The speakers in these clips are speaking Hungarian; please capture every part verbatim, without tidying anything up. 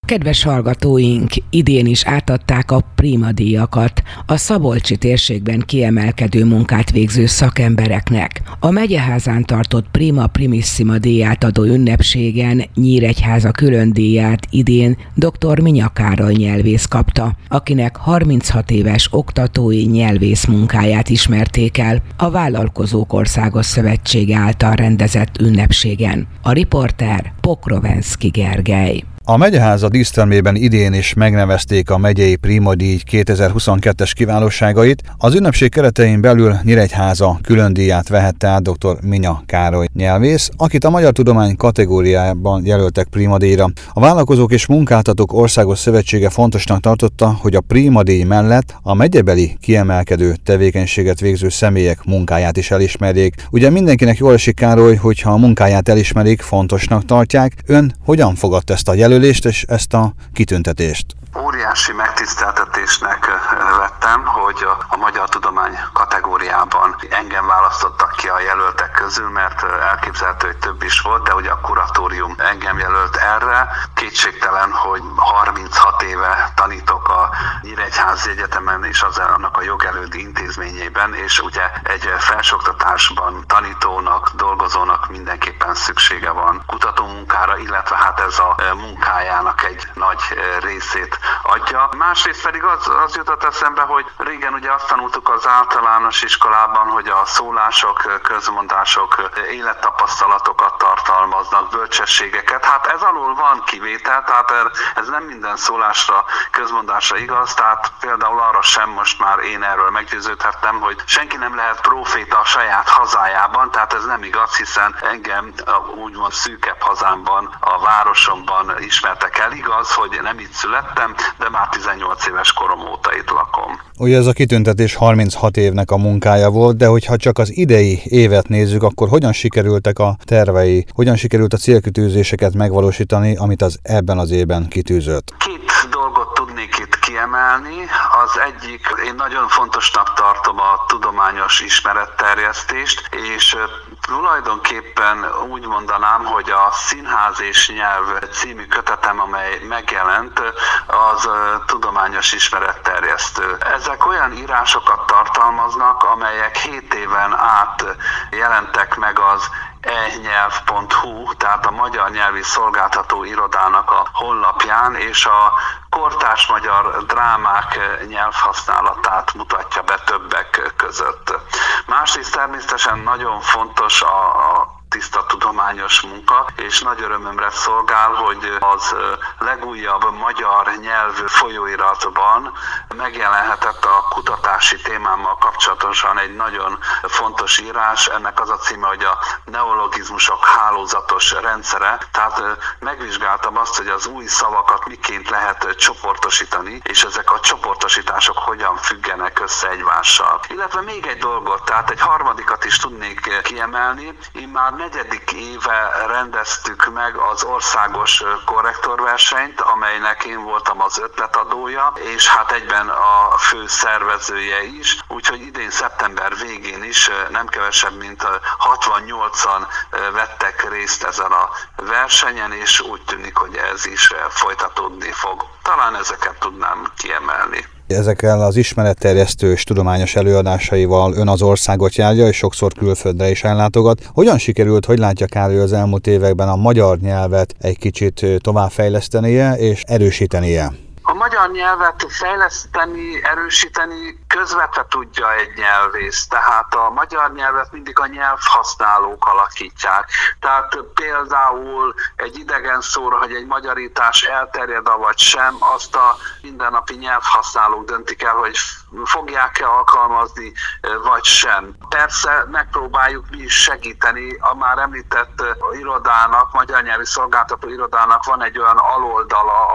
Kedves hallgatóink, idén is átadták a Prima díjakat a szabolcsi térségben kiemelkedő munkát végző szakembereknek. A Megyeházán tartott Prima Primissima díját adó ünnepségen Nyíregyháza külön díját idén dr. Minya Károly nyelvész kapta, akinek harminchat éves oktatói nyelvész munkáját ismerték el a Vállalkozók Országos Szövetsége által rendezett ünnepségen. A riporter Pokrovenszky Gergely. A Megyeháza dísztermében idén is megnevezték a megyei Prima díj kétezer-huszonkettes kiválóságait. Az ünnepség keretein belül Nyíregyháza külön díját vehette át dr. Minya Károly nyelvész, akit a Magyar Tudomány kategóriában jelöltek Prima díjra. A Vállalkozók és Munkáltatók Országos Szövetsége fontosnak tartotta, hogy a Prima díj mellett a megyebeli kiemelkedő tevékenységet végző személyek munkáját is elismerjék. Ugye mindenkinek jól esik, Károly, hogyha a munkáját elismerik, fontosnak tartják. Ön hogyan fogadta ezt a jelölést és ezt a kitüntetést? Óriási megtiszteltetésnek vettem, hogy a Magyar Tudomány kategóriában engem választottak ki a jelöltek közül, mert elképzelhető, hogy több is volt, de ugye a kuratórium engem jelölt erre. Kétségtelen, hogy harminchat éve tanítok a Nyíregyházi Egyetemen és az annak a jogelődi intézményében, és ugye egy felsőoktatásban tanítónak, dolgozónak mindenképpen szüksége van kutatómunkára, illetve hát ez a munkájának egy nagy részét adja. Másrészt pedig az, az jutott eszembe, hogy régen ugye azt tanultuk az általános iskolában, hogy a szólások, közmondások élettapasztalatokat tartalmaznak, bölcsességeket. Hát ez alól van kivétel, tehát ez nem minden szólásra, közmondásra igaz, tehát például arra sem most már én erről meggyőződhettem, hogy senki nem lehet próféta a saját hazájában, tehát ez nem igaz, hiszen engem úgymond szűkebb hazámban, a városomban ismertek el. Igaz, hogy nem itt születtem, de már tizennyolc éves korom óta itt lakom. Ugye ez a kitüntetés harminchat évnek a munkája volt, de hogyha csak az idei évet nézzük, akkor hogyan sikerültek a tervei, hogyan sikerült a célkitűzéseket megvalósítani, amit az ebben az évben kitűzött? Két dolgot tudnék itt kiemelni. Az egyik, én nagyon fontosnak tartom a tudományos ismeretterjesztést, és tulajdonképpen úgy mondanám, hogy a Színház és Nyelv című kötetem, amely megjelent, az tudományos ismeretterjesztő. Ezek olyan írásokat tartalmaznak, amelyek hét éven át jelentek meg az e nyelv pont hu, tehát a Magyar Nyelvi Szolgáltató Irodának a honlapján, és a kortárs magyar drámák nyelvhasználatát mutatja be többek között. Másrészt természetesen nagyon fontos a, a tiszta tudományos munka, és nagy örömömre szolgál, hogy az legújabb magyar nyelvű folyóiratban megjelenhetett a kutatási témámmal kapcsolatosan egy nagyon fontos írás. Ennek az a címe, hogy a neologizmusok hálózatos rendszere. Tehát megvizsgáltam azt, hogy az új szavakat miként lehet csoportosítani, és ezek a csoportosítások hogyan függenek össze egymással. Illetve még egy dolgot, tehát egy harmadikat is tudnék kiemelni. Én már negyedik éve rendeztük meg az országos korrektorversenyt, amelynek én voltam az ötletadója, és hát egyben a fő szervezője is, úgyhogy idén szeptember végén is nem kevesebb, mint hatvannyolcan vettek részt ezen a versenyen, és úgy tűnik, hogy ez is folytatódni fog. Talán ezeket tudnám kiemelni. Ezekkel az ismeretterjesztő és tudományos előadásaival ön az országot járja, és sokszor külföldre is ellátogat. Hogyan sikerült, hogy látja Károly az elmúlt években a magyar nyelvet egy kicsit továbbfejlesztenie és erősítenie? A magyar nyelvet fejleszteni, erősíteni közvetve tudja egy nyelvész, tehát a magyar nyelvet mindig a nyelvhasználók alakítják. Tehát például egy idegen szóra, hogy egy magyarítás elterjed vagy sem, azt a mindennapi nyelvhasználók döntik el, hogy fogják-e alkalmazni, vagy sem. Persze megpróbáljuk mi is segíteni. A már említett irodának, magyar nyelvi szolgáltató irodának van egy olyan aloldala a honlapon,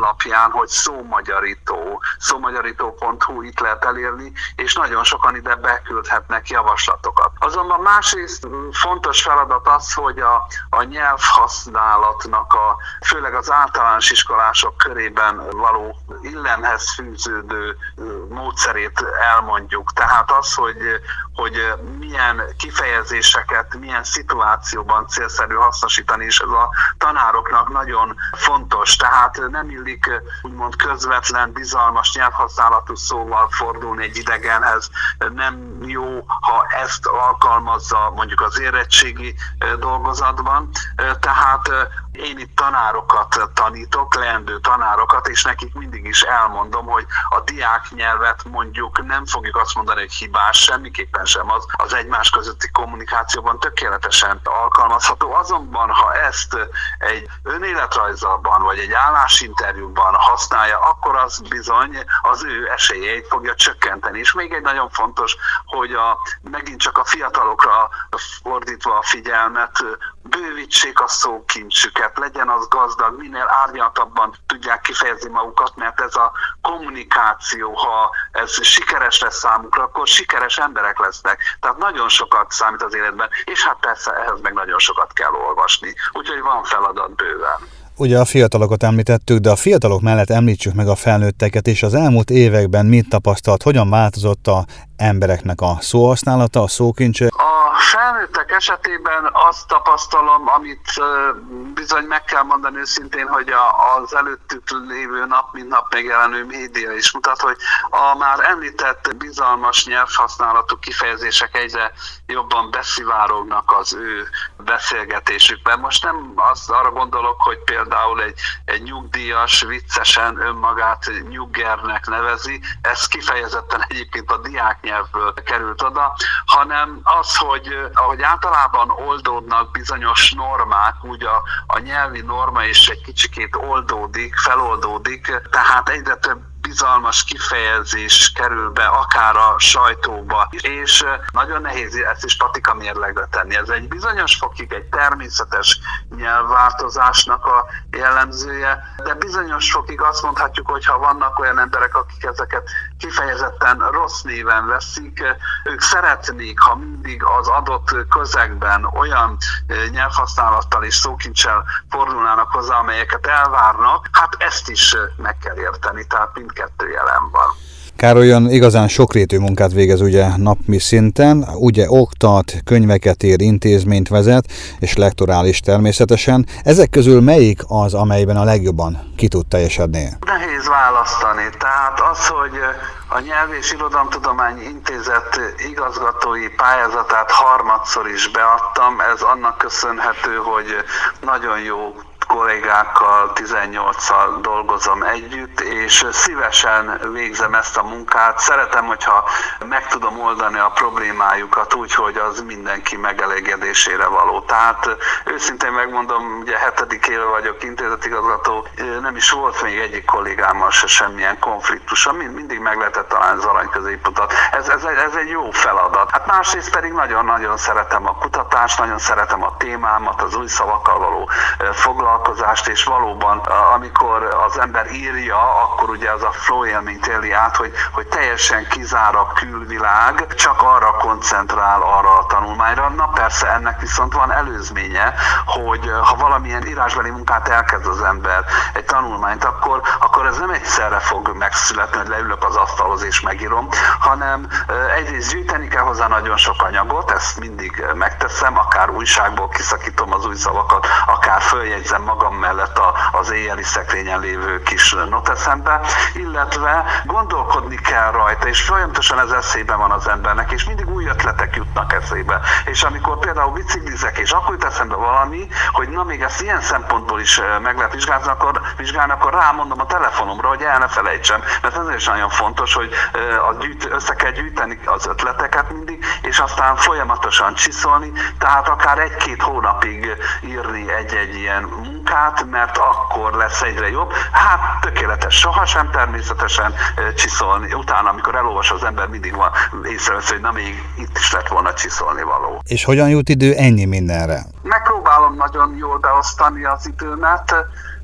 honlapján, hogy szómagyarító, szómagyarító pont hu, itt lehet elérni, és nagyon sokan ide beküldhetnek javaslatokat. Azonban másrészt fontos feladat az, hogy a, a nyelvhasználatnak, a, főleg az általános iskolások körében való illemhez fűződő módszerét elmondjuk. Tehát az, hogy, hogy milyen kifejezéseket, milyen szituációban célszerű hasznosítani, és ez a tanároknak nagyon fontos. Tehát nem illik úgymond közvetlen, bizalmas nyelvhasználatú szóval fordulni egy idegenhez. Nem jó, ha ezt alkalmazza mondjuk az érettségi dolgozatban. Tehát én itt tanárokat tanítok, leendő tanárokat, és nekik mindig is elmondom, hogy a diáknyelvet mondjuk nem fogjuk azt mondani, hogy hibás, semmiképpen sem az, az egymás közötti kommunikációban tökéletesen alkalmazható. Azonban, ha ezt egy önéletrajzban vagy egy állásinterjúban használja, akkor az bizony az ő esélyeit fogja csökkenteni. És még egy nagyon fontos, hogy a, megint csak a fiatalokra fordítva a figyelmet, bővítsék a szókincsüket, legyen az gazdag, minél árnyaltabban tudják kifejezni magukat, mert ez a kommunikáció, ha ez sikeres lesz számukra, akkor sikeres emberek lesznek. Tehát nagyon sokat számít az életben, és hát persze ehhez meg nagyon sokat kell olvasni. Úgyhogy van feladat bőven. Ugye a fiatalokat említettük, de a fiatalok mellett említsük meg a felnőtteket, és az elmúlt években mit tapasztalt, hogyan változott a embereknek a szóhasználata, a szókincse? A felnőttek esetében azt tapasztalom, amit bizony meg kell mondani őszintén, hogy az előttük lévő nap, mint nap megjelenő média is mutat, hogy a már említett bizalmas nyelvhasználatú kifejezések egyre jobban beszivárognak az ő beszélgetésükben. Most nem azt arra gondolok, hogy például egy, egy nyugdíjas viccesen önmagát nyuggernek nevezi, ez kifejezetten egyébként a diáknyelvből került oda, hanem az, hogy ahogy általában oldódnak bizonyos normák, úgy a, a nyelvi norma is egy kicsikét oldódik, feloldódik, tehát egyre több bizalmas kifejezés kerül be, akár a sajtóba, és nagyon nehéz ezt is patika mérlegre tenni. Ez egy bizonyos fokig egy természetes nyelvváltozásnak a jellemzője, de bizonyos fokig azt mondhatjuk, hogy ha vannak olyan emberek, akik ezeket kifejezetten rossz néven veszik, ők szeretnék, ha mindig az adott közegben olyan nyelvhasználattal és szókincsel fordulnának hozzá, amelyeket elvárnak, hát ezt is meg kell érteni, tehát mindkettő jelen van. Károlyan igazán sokrétű munkát végez ugye napi szinten, ugye oktat, könyveket ír, intézményt vezet, és lektorál is természetesen. Ezek közül melyik az, amelyben a legjobban ki tud teljesedni? Nehéz választani. Tehát az, hogy a Nyelv- és Irodalomtudományi Intézet igazgatói pályázatát harmadszor is beadtam, ez annak köszönhető, hogy nagyon jó kollégákkal, tizennyolccal dolgozom együtt, és szívesen végzem ezt a munkát. Szeretem, hogyha meg tudom oldani a problémájukat úgy, hogy az mindenki megelégedésére való. Tehát őszintén megmondom, ugye hetedik éve vagyok intézetigazgató, nem is volt még egyik kollégámmal se semmilyen konfliktusa, mindig meg lehetett találni az arany középutat. Ez, ez, ez egy jó feladat. Hát másrészt pedig nagyon-nagyon szeretem a kutatást, nagyon szeretem a témámat, az új szavakkal való foglalkozást, és valóban, amikor az ember írja, akkor ugye az a flow élményt éli át, hogy, hogy teljesen kizár a külvilág, csak arra koncentrál, arra a tanulmányra. Na persze ennek viszont van előzménye, hogy ha valamilyen írásbeli munkát elkezd az ember, egy tanulmányt, akkor, akkor ez nem egyszerre fog megszületni, hogy leülök az asztalhoz és megírom, hanem egyrészt gyűjteni kell hozzá nagyon sok anyagot, ezt mindig megteszem, akár újságból kiszakítom az új szavakat, akár följegyzem magam mellett a, az éjjeli szekrényen lévő kis noteszembe, illetve gondolkodni kell rajta, és folyamatosan ez eszébe van az embernek, és mindig új ötletek jutnak eszébe. És amikor például biciklizek, és akkor jut eszembe valami, hogy na még ezt ilyen szempontból is meg lehet vizsgálni, akkor, vizsgálni, akkor rámondom a telefonomra, hogy el ne felejtsem, mert ez is nagyon fontos, hogy a gyűjt, össze kell gyűjteni az ötleteket mindig, és aztán folyamatosan csiszolni, tehát akár egy-két hónapig írni egy-egy ilyen munkát, mert akkor lesz egyre jobb. Hát tökéletes, sohasem természetesen csiszolni. Utána, amikor elolvas az ember, mindig van észrevesz, hogy na még itt is lett volna csiszolni való. És hogyan jut idő ennyi mindenre? Megpróbálom nagyon jól beosztani az időmet.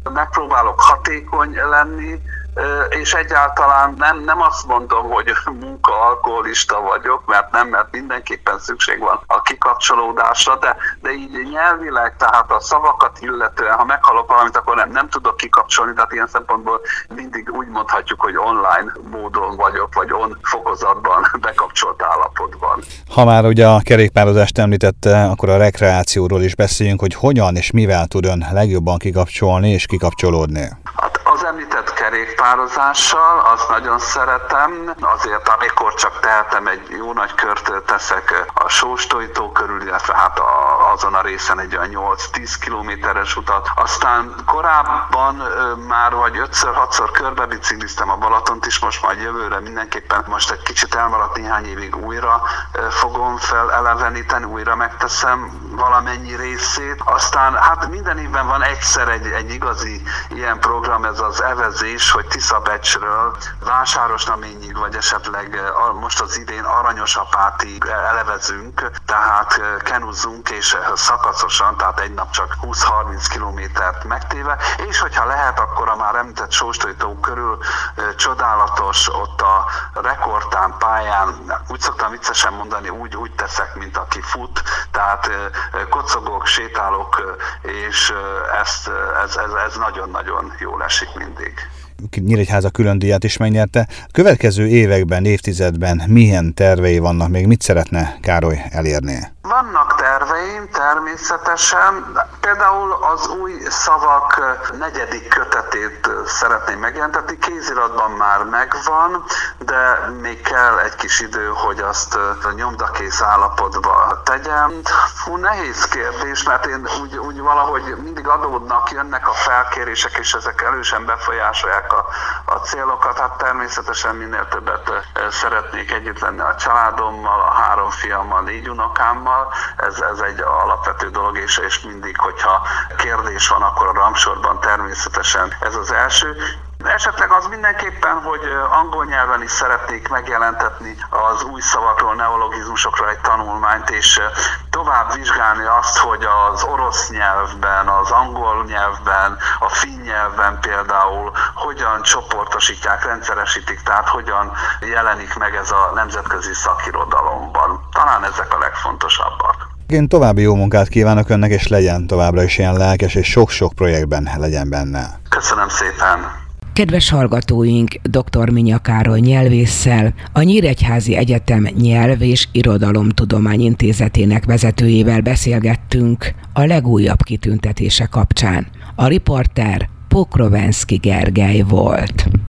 megpróbálok hatékony lenni, és egyáltalán nem, nem azt mondom, hogy munkaalkoholista vagyok, mert nem, mert mindenképpen szükség van a kikapcsolódásra, de, de így nyelvileg, tehát a szavakat illetően, ha meghallok valamit, akkor nem, nem tudok kikapcsolni, tehát ilyen szempontból mindig úgy mondhatjuk, hogy online módon vagyok, vagy on fokozatban, bekapcsolt állapotban. Ha már ugye a kerékpározást említette, akkor a rekreációról is beszéljünk, hogy hogyan és mivel tud ön legjobban kikapcsolni és kikapcsolódni. Hát az említett kerékpározással, azt nagyon szeretem, azért amikor csak tehetem, egy jó nagy kört teszek a Sóstojtó körül, illetve hát a, azon a részen egy olyan nyolc-tíz kilométeres utat. Aztán korábban már vagy ötször-hatszor körbe bicikliztem a Balatont is, most majd jövőre mindenképpen, most egy kicsit elmaradt néhány évig újra fogom feleleveníteni, újra megteszem valamennyi részét. Aztán hát minden évben van egyszer egy, egy igazi ilyen program, ez az evezés, hogy Tiszabecsről Vásárosnaményig, vagy esetleg most az idén Aranyosapátig elevezünk, tehát kenuzunk, és szakaszosan, tehát egy nap csak húsz-harminc kilométert megtéve, és hogyha lehet, akkor a már említett Sóstojtó körül csodálatos, ott a rekordtán pályán, úgy szoktam viccesen mondani, úgy, úgy teszek, mint aki fut, tehát kocogok, sétálok, és ezt, ez, ez, ez nagyon-nagyon jól esik mindig. Nyíregyháza külön díjat is megnyerte. A következő években, évtizedben milyen tervei vannak, még mit szeretne Károly elérni? Vannak terveim természetesen, például az új szavak negyedik kötetét szeretném megjelentetni, kéziratban már megvan, de még kell egy kis idő, hogy azt nyomdakész állapotba tegyem. Fú, nehéz kérdés, mert én úgy, úgy valahogy mindig adódnak, jönnek a felkérések, és ezek erősen befolyásolják a, a célokat. Hát természetesen minél többet szeretnék együtt lenni a családommal, a három fiammal, négy unokámmal. Ez, ez egy alapvető dolog, és, és mindig, hogyha kérdés van, akkor a rangsorban természetesen ez az első. Esetleg az mindenképpen, hogy angol nyelven is szeretnék megjelentetni az új szavakról, neologizmusokról egy tanulmányt, és tovább vizsgálni azt, hogy az orosz nyelvben, az angol nyelvben, a finn nyelvben például hogyan csoportosítják, rendszeresítik, tehát hogyan jelenik meg ez a nemzetközi szakirodalomban. Talán ezek a legfontosabbak. Én további jó munkát kívánok önnek, és legyen továbbra is ilyen lelkes, és sok-sok projektben legyen benne. Köszönöm szépen! Kedves hallgatóink, dr. Minya Károly nyelvésszel, a Nyíregyházi Egyetem Nyelv- és Irodalomtudomány Intézetének vezetőjével beszélgettünk a legújabb kitüntetése kapcsán. A riporter Pokrovenszky Gergely volt.